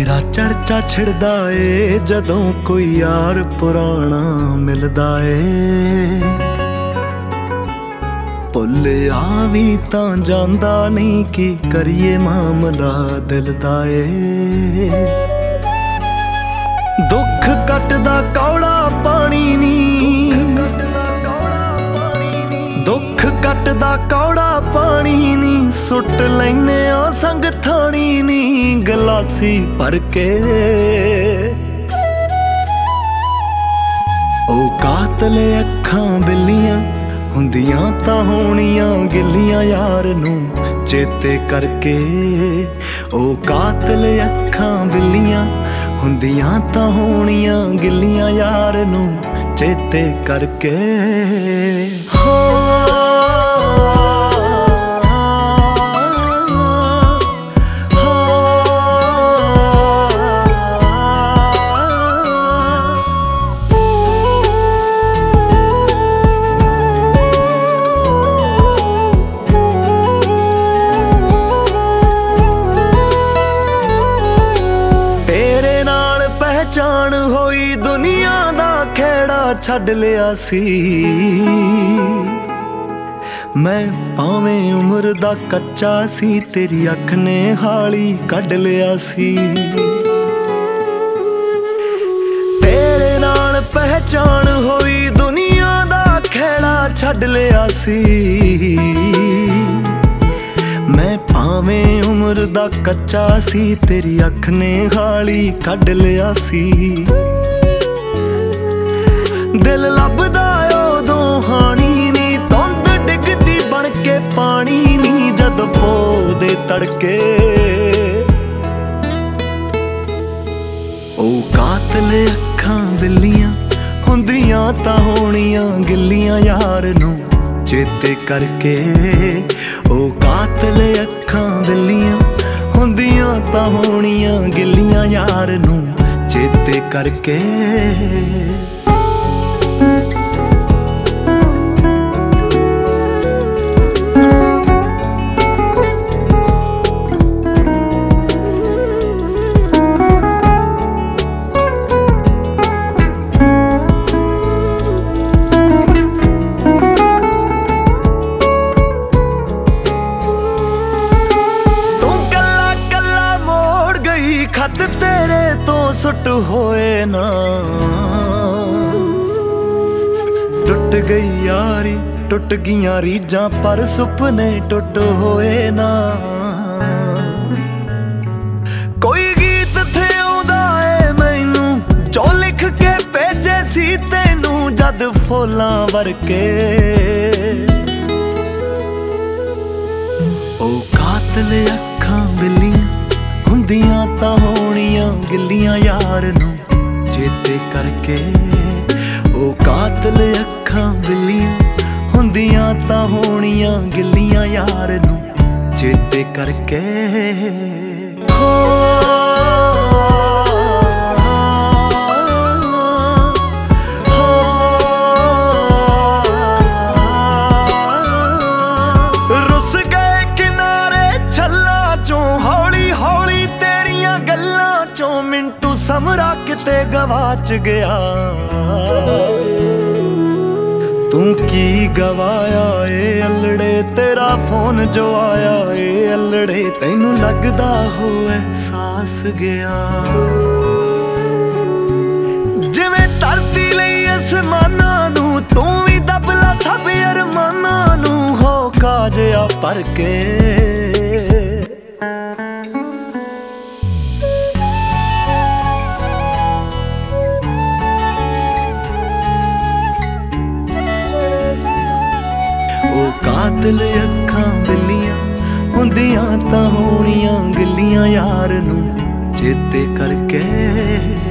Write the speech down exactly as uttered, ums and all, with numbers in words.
तेरा चर्चा छिड़दा ए जदों कोई यार पुराना मिलदा ए। भुल्लिया भी तां जांदा नहीं कि करिए मामला दिल दा ए। दुख कटदा कौड़ा पानी नी, दुख कटदा कौड़ा पानी नी, सुट लैने आ संग थानी नी गलासी भर के। ओ कातले अखां बिल्लियां हुंदियां तां होणियां गिल्लियां यार नूं चेते करके। ओ कातले अखां बिल्लियां हुंदियां तां होणियां गिल्लियां यार नूं चेते करके। हो पहचान होई दुनिया दा खेड़ा छड्ड लिया सी। मैं भावें उम्र दा कच्चा सी, तेरी अख ने हाली कढ लिया सी। तेरे नाल पहचान होई दुनिया दा खेड़ा छड्ड लिया सी। मैं भावें उम्र दा कच्चा सी, तेरी अख ने हाली कढ लिया सी। दिल लभदा उदों हानी नी, धुंद डिगदी बन के पानी नी जद पो दे तड़के। ओ कातले अखां बिल्लियां हुंदियां तां होणियां गिल्लियां यार नूं चेते करके। ओ कातले अखां बिल्लियां हुंदियां तां होणियां गिल्लियां यार नूं चेते करके। खत तेरे तो सुट होए ना, टुट गई यारी टुट गियां रीझां पर सुपने टुट होए ना। कोई गीत थे आउंदा ए मैनू जो लिख के भेजे सी तैनू जद फुल्लां वरके। ओ कातले अखां बिल्लियां हुंदियां तां होणियां गिल्लियां यार नूं चेते करके। ओ कातले अखां बिल्लियां हुंदियां तां होणियां गिल्लियां यार नूं चेते करके। हो रुस गए किनारे छल्ला चों हौली हौली तेरियां गल्लां चों मिंटू समरा किते गवाच गया। तू की गवाया ए अल्लड़े तेरा फोन जो आया ए अल्लड़े तैनू लगदा हो एहसास गया। जिवें धरती लई आसमानां नूं तू भी दबला सब अरमानां नूं हो काजिया भर के। ओ कातले अखां बिल्लियां हुंदियां तां होणियां गिल्लियां यार नूं चेते करके।